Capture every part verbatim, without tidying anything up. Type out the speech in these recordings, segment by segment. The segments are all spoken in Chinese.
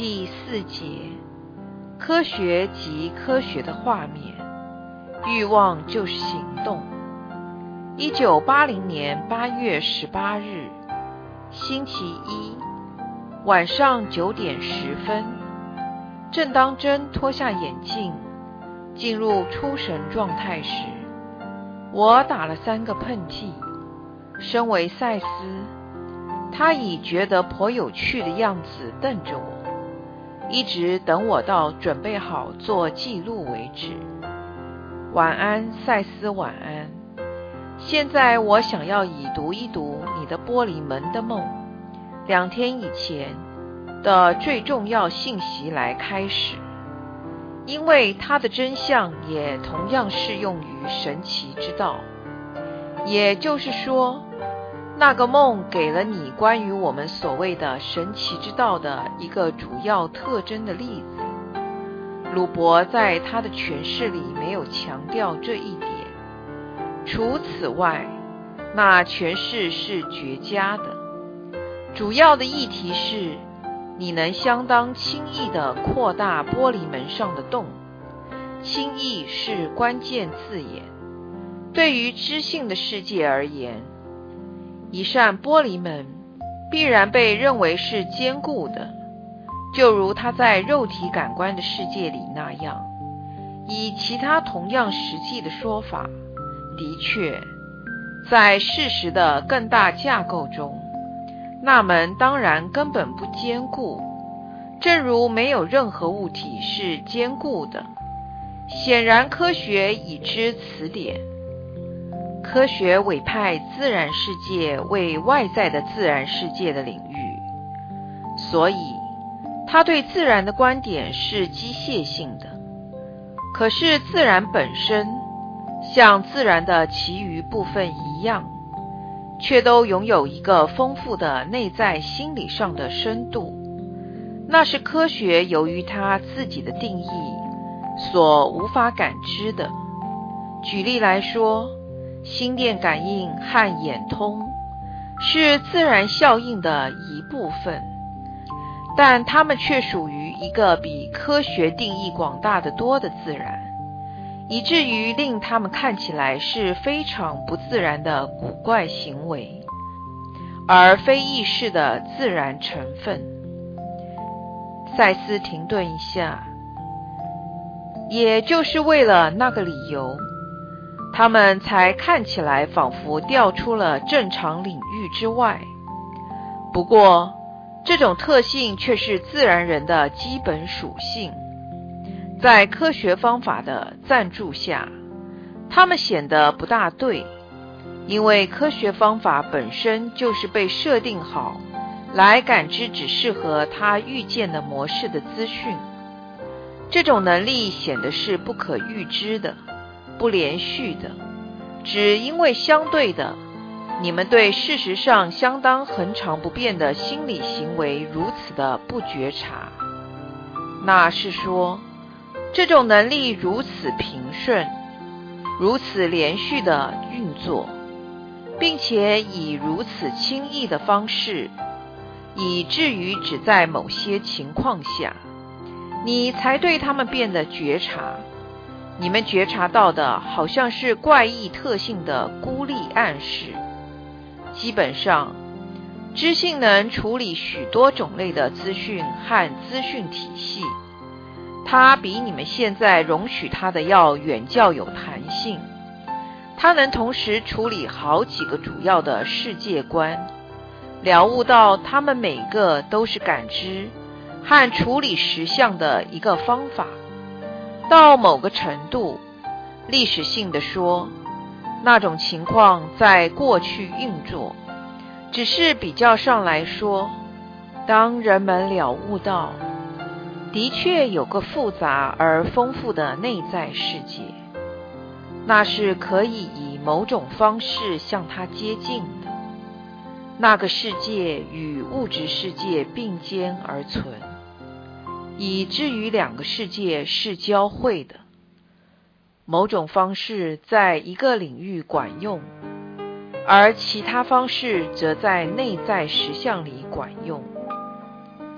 第四节，科学及科学的画面，欲望就是行动。一九八零年八月十八日，星期一，晚上九点十分，正当真脱下眼镜，进入出神状态时，我打了三个喷嚏。身为赛斯，他以觉得颇有趣的样子瞪着我，一直等我到准备好做记录为止。晚安，赛斯，晚安。现在我想要以读一读你的玻璃门的梦两天以前的最重要信息来开始，因为它的真相也同样适用于神奇之道。也就是说，那个梦给了你关于我们所谓的神奇之道的一个主要特征的例子。鲁伯在他的诠释里没有强调这一点。除此外，那诠释是绝佳的。主要的议题是，你能相当轻易地扩大玻璃门上的洞。轻易是关键字眼。对于知性的世界而言，一扇玻璃门必然被认为是坚固的，就如它在肉体感官的世界里那样。以其他同样实际的说法，的确，在事实的更大架构中，那门当然根本不坚固，正如没有任何物体是坚固的。显然科学已知此点。科学委派自然世界为外在的自然世界的领域，所以他对自然的观点是机械性的。可是自然本身像自然的其余部分一样，却都拥有一个丰富的内在心理上的深度，那是科学由于它自己的定义所无法感知的。举例来说，心电感应和眼通是自然效应的一部分，但它们却属于一个比科学定义广大的多的自然，以至于令它们看起来是非常不自然的古怪行为，而非意识的自然成分。赛斯停顿一下，也就是为了那个理由，他们才看起来仿佛掉出了正常领域之外。不过，这种特性却是自然人的基本属性。在科学方法的赞助下，它们显得不大对，因为科学方法本身就是被设定好来感知只适合它预见的模式的资讯。这种能力显得是不可预知的，不连续的，只因为相对的，你们对事实上相当恒常不变的心理行为如此的不觉察。那是说，这种能力如此平顺，如此连续的运作，并且以如此轻易的方式，以至于只在某些情况下，你才对他们变得觉察。你们觉察到的好像是怪异特性的孤立暗示。基本上，知性能处理许多种类的资讯和资讯体系，它比你们现在容许它的要远较有弹性。它能同时处理好几个主要的世界观，了悟到它们每个都是感知和处理实相的一个方法。到某个程度，历史性地说，那种情况在过去运作，只是比较上来说，当人们了悟到的确有个复杂而丰富的内在世界，那是可以以某种方式向它接近的。那个世界与物质世界并肩而存，以至于两个世界是交汇的。某种方式在一个领域管用，而其他方式则在内在实相里管用。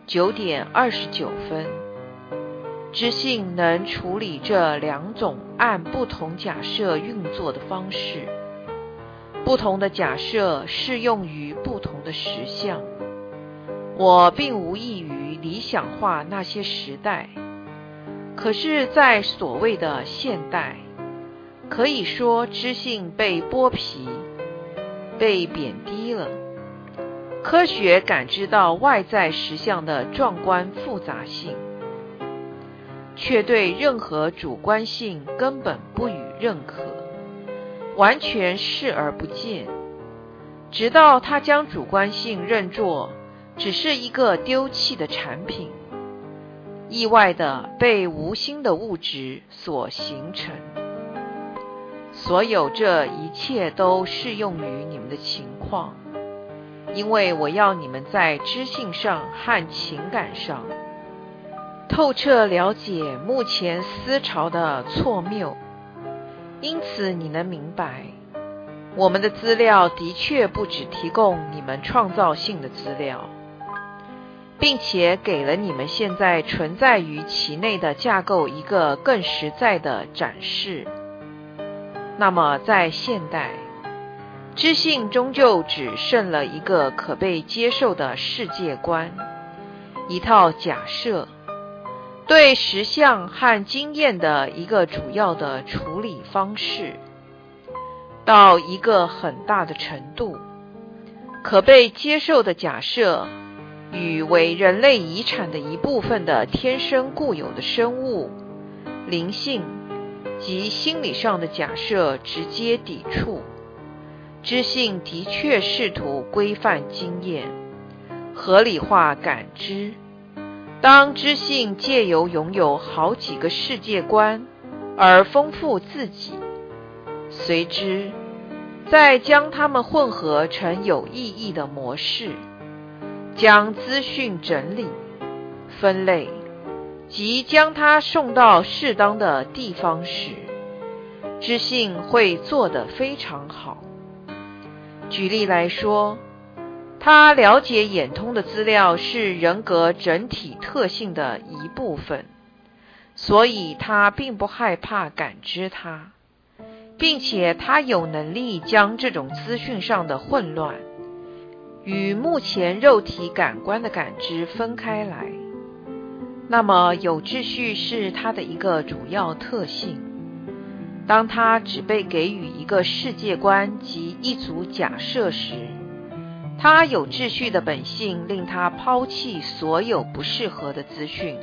九点二十九分。知性能处理这两种按不同假设运作的方式，不同的假设适用于不同的实相。我并无意于理想化那些时代，可是在所谓的现代，可以说知性被剥皮，被贬低了。科学感知到外在实相的壮观复杂性，却对任何主观性根本不予认可，完全视而不见，直到他将主观性认作只是一个丢弃的产品，意外地被无心的物质所形成。所有这一切都适用于你们的情况，因为我要你们在知性上和情感上透彻了解目前思潮的错谬。因此你能明白，我们的资料的确不只提供你们创造性的资料，并且给了你们现在存在于其内的架构一个更实在的展示。那么在现代，知性终究只剩了一个可被接受的世界观，一套假设，对实相和经验的一个主要的处理方式。到一个很大的程度，可被接受的假设与为人类遗产的一部分的天生固有的生物、灵性及心理上的假设直接抵触。知性的确试图规范经验，合理化感知。当知性借由拥有好几个世界观而丰富自己，随之再将它们混合成有意义的模式，将资讯整理、分类，即将它送到适当的地方时，知性会做得非常好。举例来说，他了解眼通的资料是人格整体特性的一部分，所以他并不害怕感知它，并且他有能力将这种资讯上的混乱与目前肉体感官的感知分开来。那么有秩序是他的一个主要特性。当他只被给予一个世界观及一组假设时，他有秩序的本性令他抛弃所有不适合的资讯。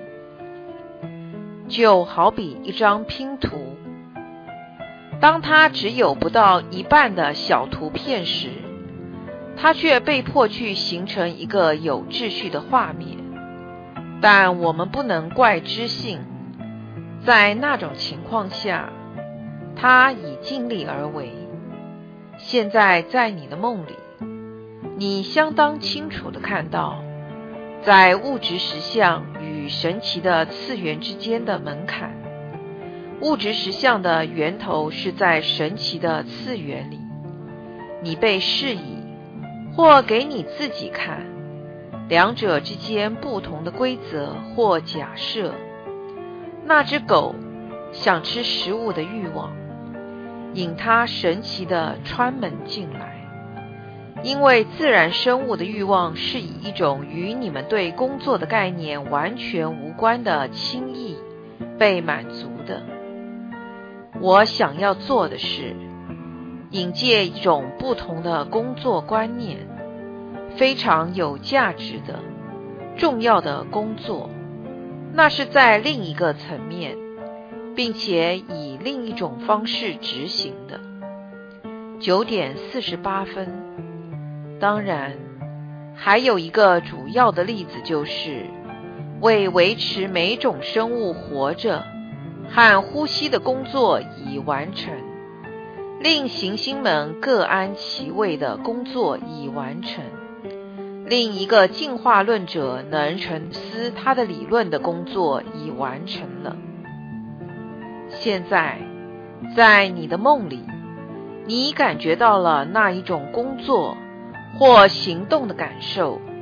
就好比一张拼图，当他只有不到一半的小图片时，他却被迫去形成一个有秩序的画面。但我们不能怪知性，在那种情况下，他已尽力而为。现在在你的梦里，你相当清楚地看到，在物质实相与神奇的次元之间的门槛。物质实相的源头是在神奇的次元里，你被示意或给你自己看，两者之间不同的规则或假设。那只狗想吃食物的欲望，引它神奇地穿门进来，因为自然生物的欲望是以一种与你们对工作的概念完全无关的轻易被满足的。我想要做的是引介一种不同的工作观念，非常有价值的重要的工作，那是在另一个层面，并且以另一种方式执行的。九点四十八分。当然，还有一个主要的例子，就是为维持每种生物活着和呼吸的工作已完成，令行星们各安其位的工作已完成，另一个进化论者能沉思他的理论的工作已完成了。现在，在你的梦里，你感觉到了那一种工作或行动的感受，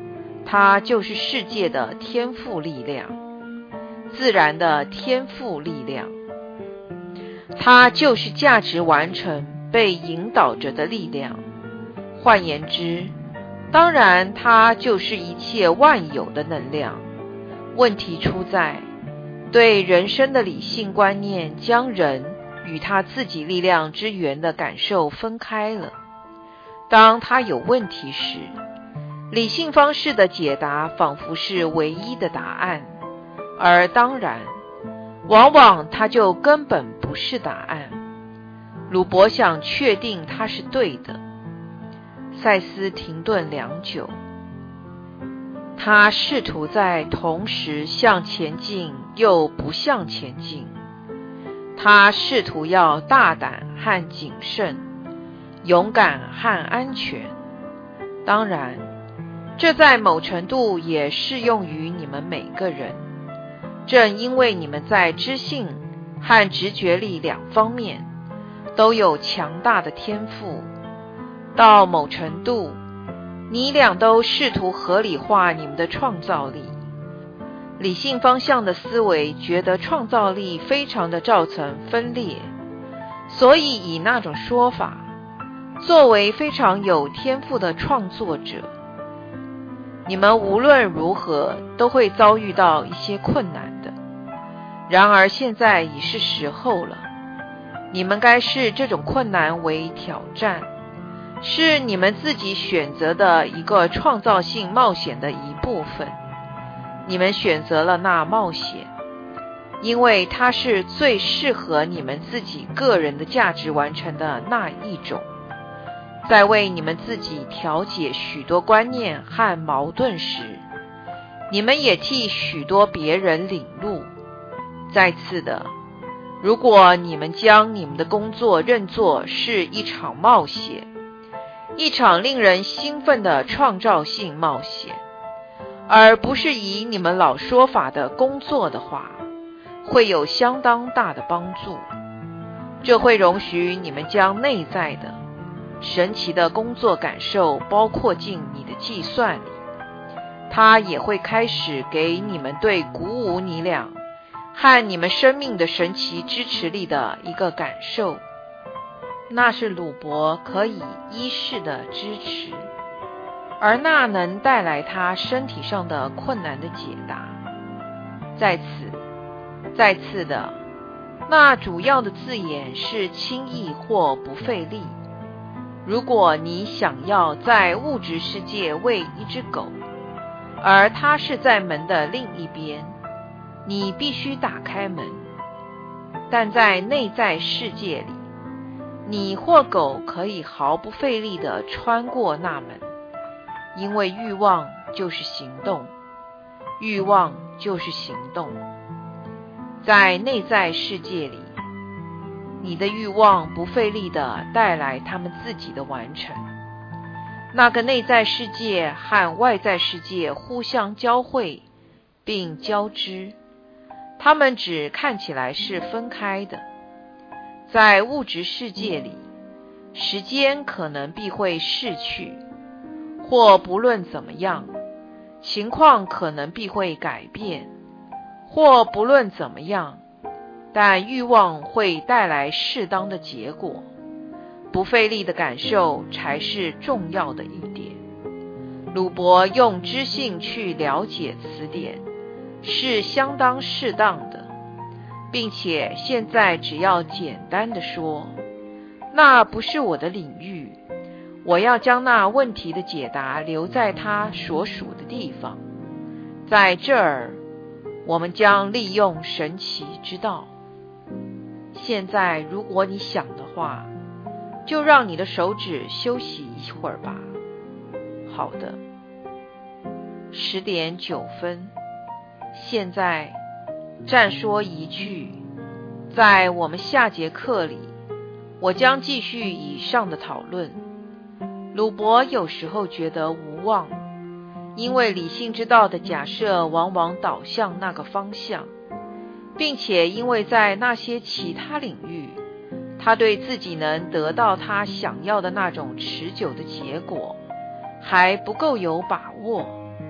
它就是世界的天赋力量，自然的天赋力量。它就是价值完成被引导着的力量。换言之，当然它就是一切万有的能量。问题出在对人生的理性观念将人与他自己力量之源的感受分开了。当他有问题时，理性方式的解答仿佛是唯一的答案，而当然往往它就根本不是答案。鲁伯想确定它是对的。赛斯停顿良久，他试图在同时向前进又不向前进。他试图要大胆和谨慎，勇敢和安全。当然，这在某程度也适用于你们每个人。正因为你们在知性和直觉力两方面都有强大的天赋，到某程度，你俩都试图合理化你们的创造力。理性方向的思维觉得创造力非常的造成分裂，所以以那种说法，作为非常有天赋的创作者，你们无论如何都会遭遇到一些困难的。然而现在已是时候了，你们该视这种困难为挑战，是你们自己选择的一个创造性冒险的一部分。你们选择了那冒险，因为它是最适合你们自己个人的价值完成的那一种。在为你们自己调解许多观念和矛盾时，你们也替许多别人领路。再次的，如果你们将你们的工作认作是一场冒险，一场令人兴奋的创造性冒险，而不是以你们老说法的工作的话，会有相当大的帮助。这会容许你们将内在的神奇的工作感受包括进你的计算里。它也会开始给你们对鼓舞你俩和你们生命的神奇支持力的一个感受，那是鲁伯可以依恃的支持，而那能带来他身体上的困难的解答。在此，再次的，那主要的字眼是轻易或不费力。如果你想要在物质世界喂一只狗，而它是在门的另一边，你必须打开门。但在内在世界里，你或狗可以毫不费力地穿过那门，因为欲望就是行动，欲望就是行动。在内在世界里，你的欲望不费力地带来他们自己的完成。那个内在世界和外在世界互相交汇并交织，它们只看起来是分开的。在物质世界里，时间可能必会逝去，或不论怎么样，情况可能必会改变，或不论怎么样，但欲望会带来适当的结果。不费力的感受才是重要的一点。鲁伯用知性去了解此点是相当适当的，并且现在只要简单的说，那不是我的领域，我要将那问题的解答留在他所属的地方。在这儿，我们将利用神奇之道。现在如果你想的话，就让你的手指休息一会儿吧。好的。十点九分。现在暂说一句，在我们下节课里，我将继续以上的讨论。鲁伯有时候觉得无望，因为理性之道的假设往往导向那个方向，并且因为在那些其他领域，他对自己能得到他想要的那种持久的结果还不够有把握，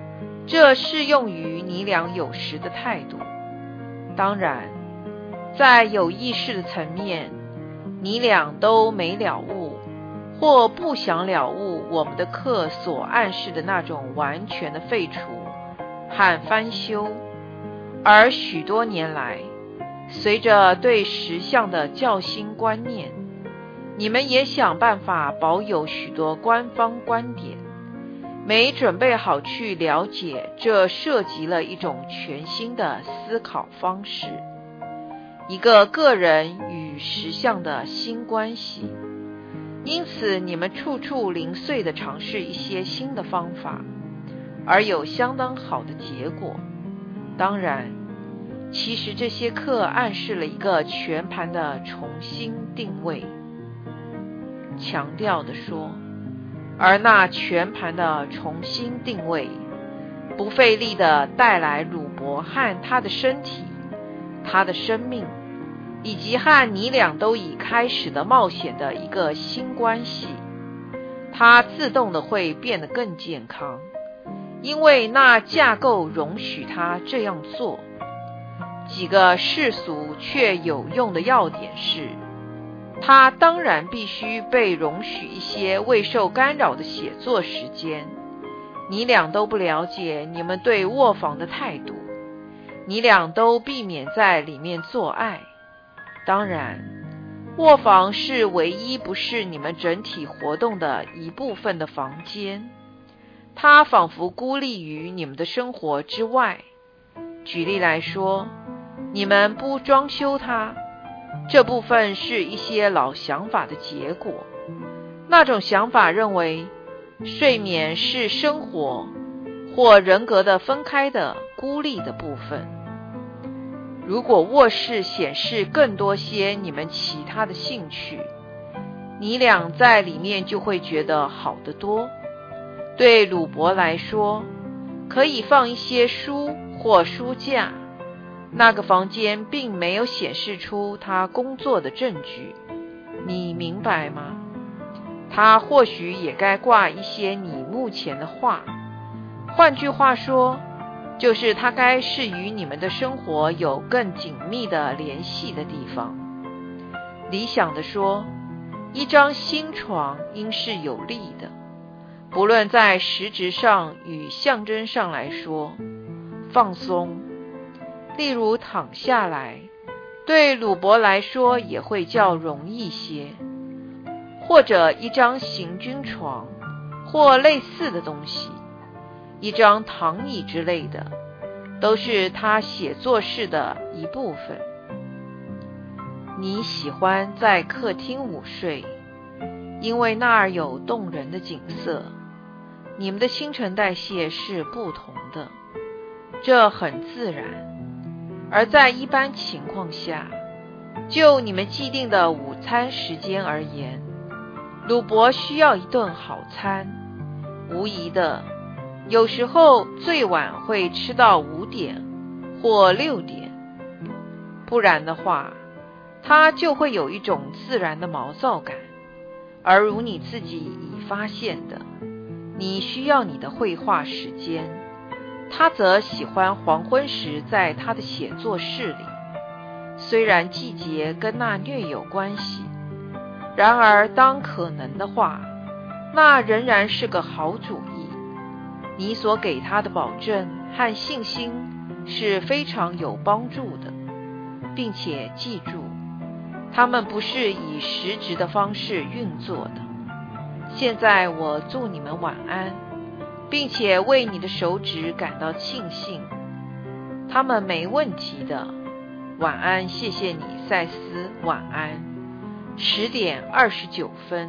这适用于你俩有时的态度。当然，在有意识的层面，你俩都没了悟，或不想了悟我们的课所暗示的那种完全的废除和翻修。而许多年来，随着对实相的较新观念，你们也想办法保有许多官方观点，没准备好去了解这涉及了一种全新的思考方式，一个个人与实相的新关系。因此你们处处零碎地尝试一些新的方法，而有相当好的结果。当然，其实这些课暗示了一个全盘的重新定位。强调地说，而那全盘的重新定位，不费力地带来鲁伯和他的身体、他的生命，以及和你俩都已开始的冒险的一个新关系。它自动的会变得更健康，因为那架构容许他这样做。几个世俗却有用的要点是，他当然必须被容许一些未受干扰的写作时间。你俩都不了解你们对卧房的态度，你俩都避免在里面做爱。当然，卧房是唯一不是你们整体活动的一部分的房间，它仿佛孤立于你们的生活之外。举例来说，你们不装修它，这部分是一些老想法的结果。那种想法认为睡眠是生活或人格的分开的孤立的部分。如果卧室显示更多些你们其他的兴趣，你俩在里面就会觉得好得多。对鲁伯来说，可以放一些书或书架，那个房间并没有显示出他工作的证据，你明白吗？他或许也该挂一些你目前的画，换句话说，就是它该是与你们的生活有更紧密的联系的地方。理想地说，一张新床应是有利的，不论在实质上与象征上来说。放松，例如躺下来，对鲁伯来说也会较容易些，或者一张行军床或类似的东西，一张躺椅之类的，都是他写作室的一部分。你喜欢在客厅午睡，因为那儿有动人的景色。你们的新陈代谢是不同的，这很自然。而在一般情况下，就你们既定的午餐时间而言，鲁伯需要一顿好餐，无疑的，有时候最晚会吃到五点或六点，不然的话，他就会有一种自然的毛躁感。而如你自己已发现的，你需要你的绘画时间，他则喜欢黄昏时在他的写作室里。虽然季节跟那略有关系，然而当可能的话，那仍然是个好主意。你所给他的保证和信心是非常有帮助的，并且记住，他们不是以实质的方式运作的。现在我祝你们晚安，并且为你的手指感到庆幸，他们没问题的。晚安，谢谢你，赛斯，晚安。十点二十九分。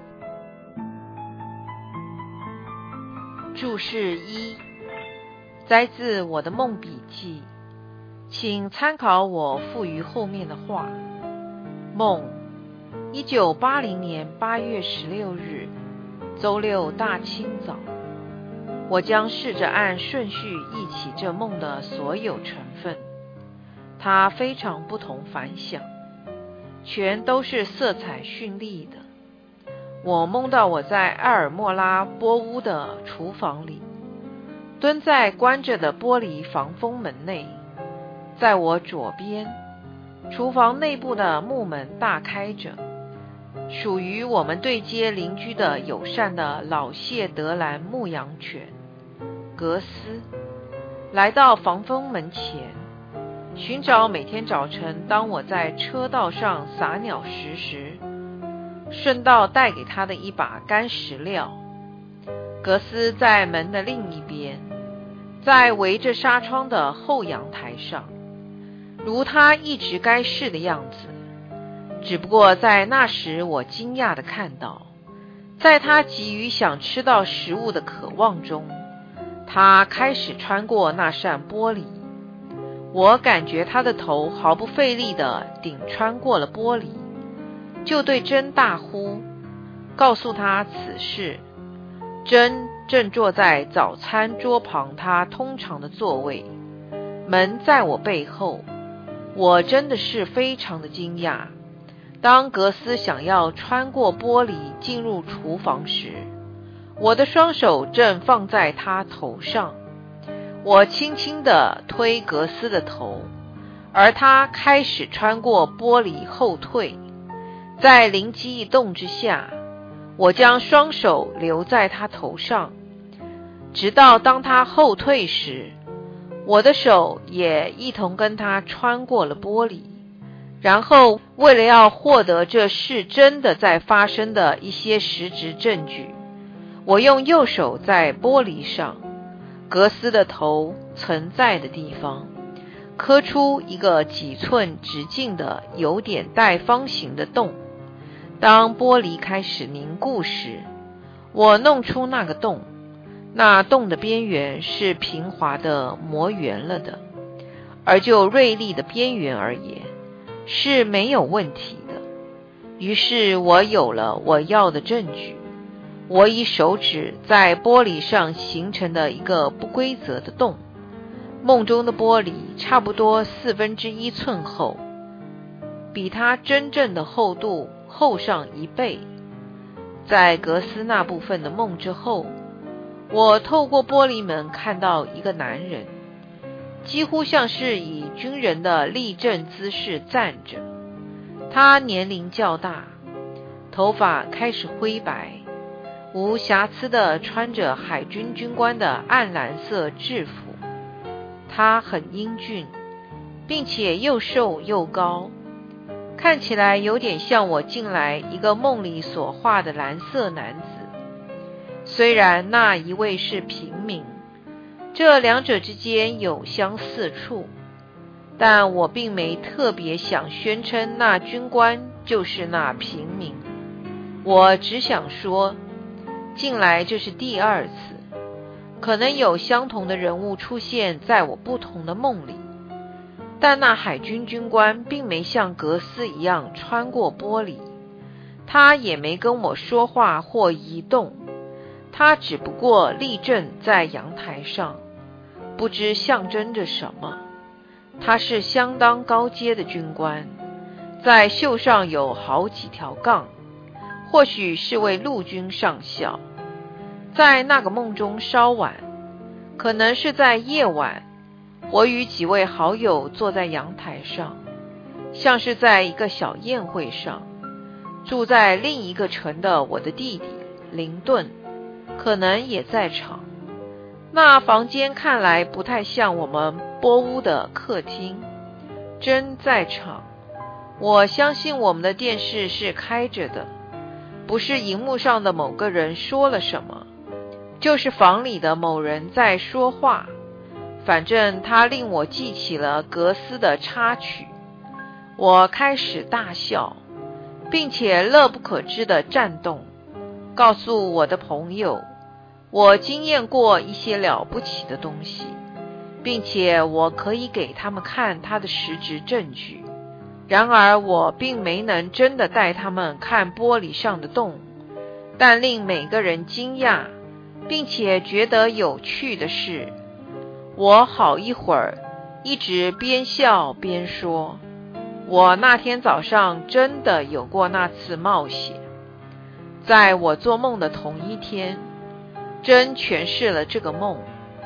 注释一，摘自我的梦笔记，请参考我附于后面的话。梦，一九八零年八月十六日，周六大清早。我将试着按顺序忆起这梦的所有成分，它非常不同凡响，全都是色彩绚丽的。我梦到我在埃尔莫拉波屋的厨房里， 蹲在关着的玻璃防风门内，在我左边，厨房内部的木门大开着，属于我们对街邻居的友善的老谢德兰牧羊犬格斯来到防风门前，寻找每天早晨当我在车道上撒鸟食时，顺道带给他的一把干食料。格斯在门的另一边，在围着纱窗的后阳台上，如他一直该是的样子。只不过在那时，我惊讶地看到，在他急于想吃到食物的渴望中，他开始穿过那扇玻璃。我感觉他的头毫不费力地顶穿过了玻璃，就对珍大呼，告诉他此事。珍正坐在早餐桌旁他通常的座位，门在我背后。我真的是非常的惊讶。当格斯想要穿过玻璃进入厨房时，我的双手正放在他头上。我轻轻地推格斯的头，而他开始穿过玻璃后退。在灵机一动之下，我将双手留在他头上，直到当他后退时，我的手也一同跟他穿过了玻璃。然后为了要获得这是真的在发生的一些实质证据，我用右手在玻璃上格斯的头曾在的地方刻出一个几寸直径的有点带方形的洞。当玻璃开始凝固时，我弄出那个洞，那洞的边缘是平滑的磨圆了的，而就锐利的边缘而言是没有问题的。于是我有了我要的证据。我以手指在玻璃上形成的一个不规则的洞，梦中的玻璃差不多四分之一寸厚，比它真正的厚度厚上一倍。在格斯那部分的梦之后，我透过玻璃门看到一个男人，几乎像是以军人的立正姿势站着。他年龄较大，头发开始灰白，无瑕疵地穿着海军军官的暗蓝色制服。他很英俊，并且又瘦又高，看起来有点像我近来一个梦里所画的蓝色男子。虽然那一位是平民，这两者之间有相似处，但我并没特别想宣称那军官就是那平民。我只想说，近来这是第二次，可能有相同的人物出现在我不同的梦里，但那海军军官并没像格斯一样穿过玻璃，他也没跟我说话或移动，他只不过立正在阳台上，不知象征着什么。他是相当高阶的军官，在袖上有好几条杠，或许是位陆军上校。在那个梦中稍晚，可能是在夜晚，我与几位好友坐在阳台上，像是在一个小宴会上。住在另一个城的我的弟弟林顿可能也在场。那房间看来不太像我们波屋的客厅。真在场，我相信我们的电视是开着的，不是荧幕上的某个人说了什么，就是房里的某人在说话。反正他令我记起了格斯的插曲。我开始大笑，并且乐不可支地颤动，告诉我的朋友我经验过一些了不起的东西，并且我可以给他们看他的实质证据。然而我并没能真的带他们看玻璃上的洞，但令每个人惊讶并且觉得有趣的是，我好一会儿一直边笑边说，我那天早上真的有过那次冒险。在我做梦的同一天，真诠释了这个梦。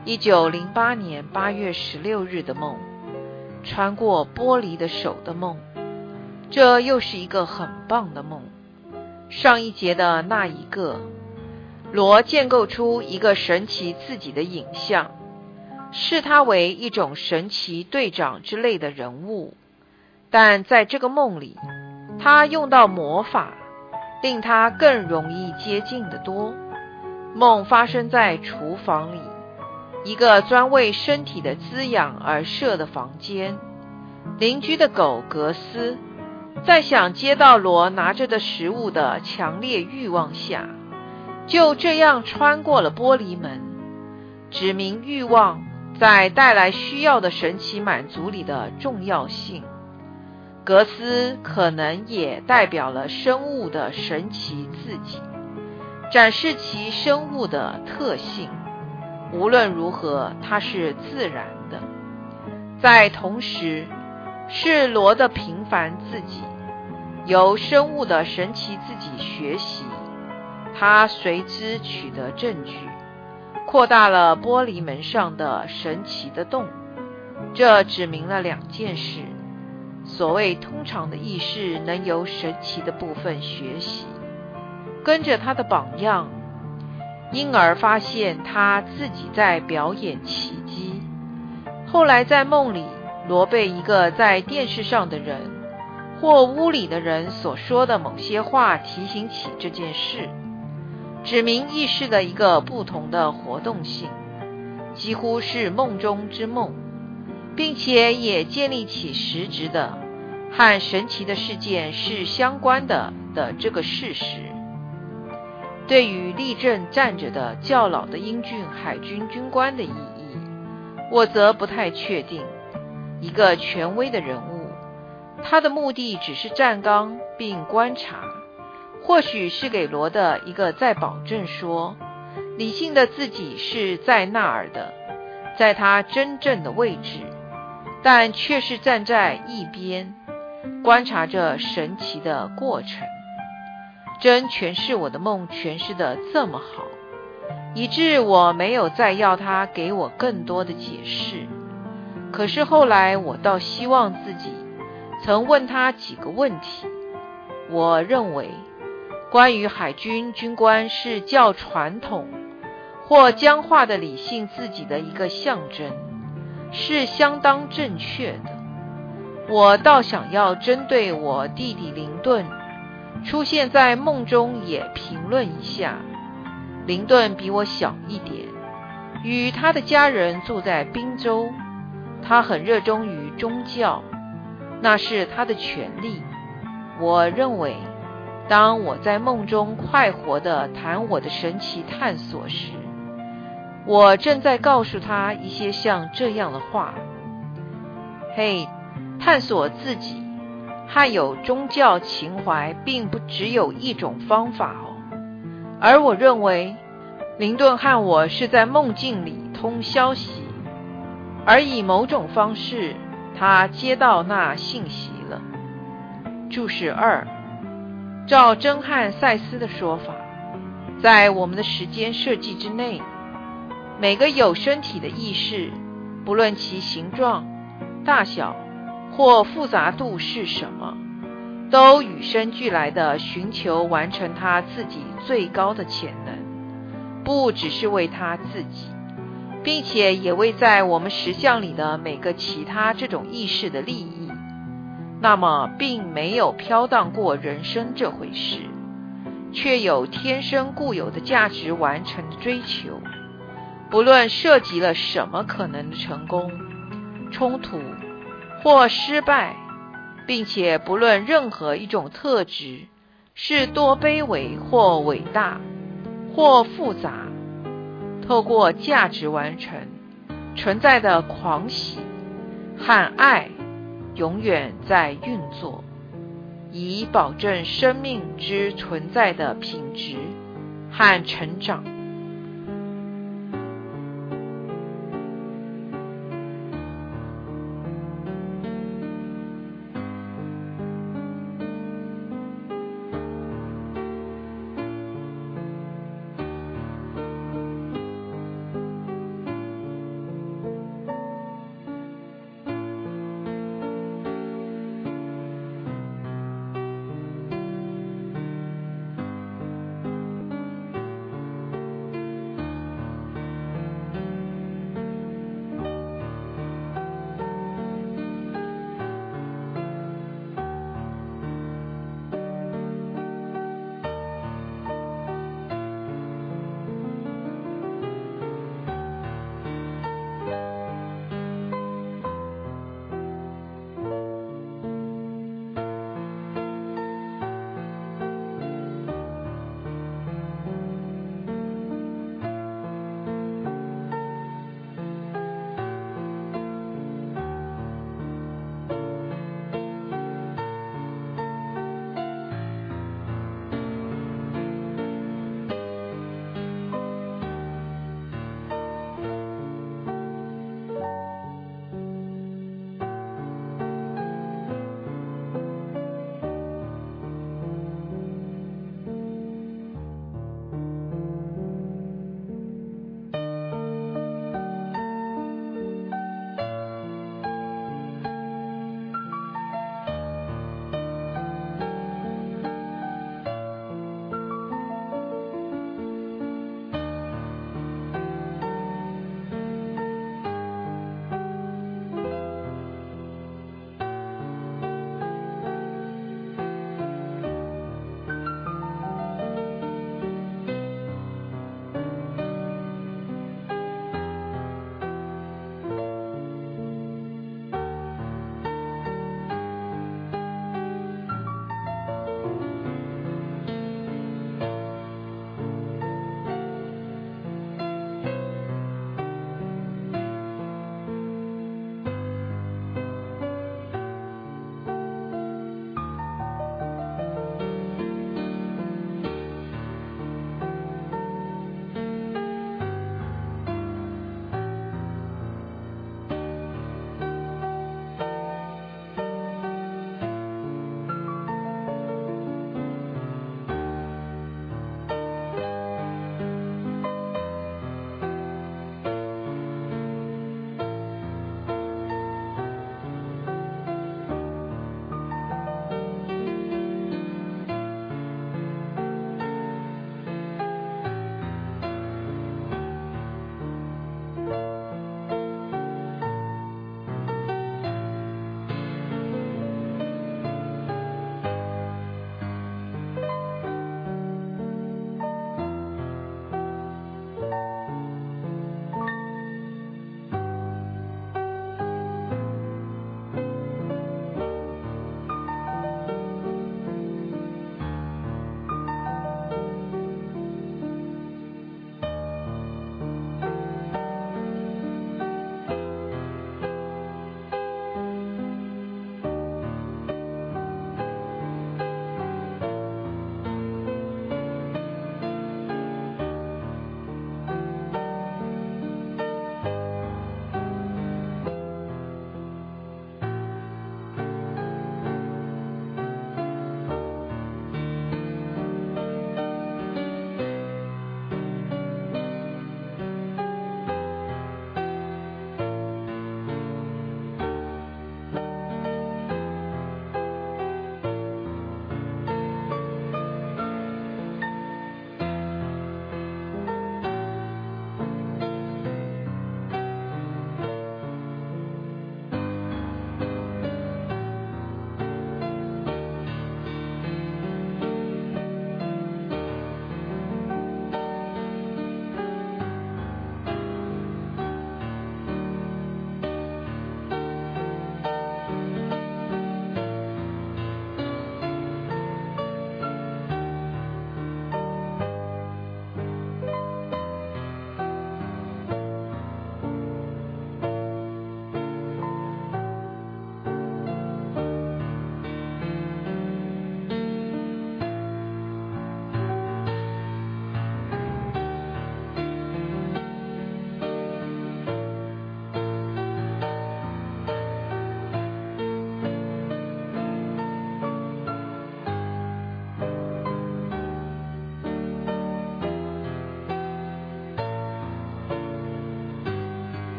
一九零八年八月十六日的梦，穿过玻璃的手的梦，这又是一个很棒的梦。上一节的那一个，罗建构出一个神奇自己的影像，视他为一种神奇队长之类的人物，但在这个梦里，他用到魔法，令他更容易接近得多。梦发生在厨房里，一个专为身体的滋养而设的房间。邻居的狗格斯，在想接到罗拿着的食物的强烈欲望下，就这样穿过了玻璃门，指明欲望在带来需要的神奇满足里的重要性。格斯可能也代表了生物的神奇自己，展示其生物的特性。无论如何，它是自然的。在同时，是罗的平凡自己，由生物的神奇自己学习，他随之取得证据，扩大了玻璃门上的神奇的洞。这指明了两件事：所谓通常的意识能由神奇的部分学习，跟着他的榜样，因而发现他自己在表演奇迹。后来在梦里，罗被一个在电视上的人或屋里的人所说的某些话提醒起这件事，指明意识的一个不同的活动性，几乎是梦中之梦，并且也建立起实质的和神奇的事件是相关的的这个事实。对于立正站着的较老的英俊海军军官的意义，我则不太确定。一个权威的人物，他的目的只是站岗并观察，或许是给罗的一个再保证说，理性的自己是在那儿的，在他真正的位置，但却是站在一边，观察着神奇的过程。真诠释我的梦诠释得这么好，以致我没有再要他给我更多的解释。可是后来我倒希望自己曾问他几个问题。我认为关于海军军官是较传统或僵化的理性自己的一个象征，是相当正确的。我倒想要针对我弟弟林顿出现在梦中也评论一下。林顿比我小一点，与他的家人住在宾州，他很热衷于宗教，那是他的权利。我认为当我在梦中快活地谈我的神奇探索时，我正在告诉他一些像这样的话：嘿，探索自己和有宗教情怀并不只有一种方法哦。而我认为林顿和我是在梦境里通消息，而以某种方式他接到那信息了。注释二，照珍汉塞斯的说法，在我们的时间设计之内，每个有身体的意识，不论其形状、大小或复杂度是什么，都与生俱来地寻求完成他自己最高的潜能，不只是为他自己，并且也为在我们实相里的每个其他这种意识的利益。那么并没有飘荡过人生这回事，却有天生固有的价值完成的追求，不论涉及了什么可能的成功、冲突或失败，并且不论任何一种特质是多卑微或伟大或复杂，透过价值完成存在的狂喜和爱永远在运作，以保证生命之存在的品质和成长。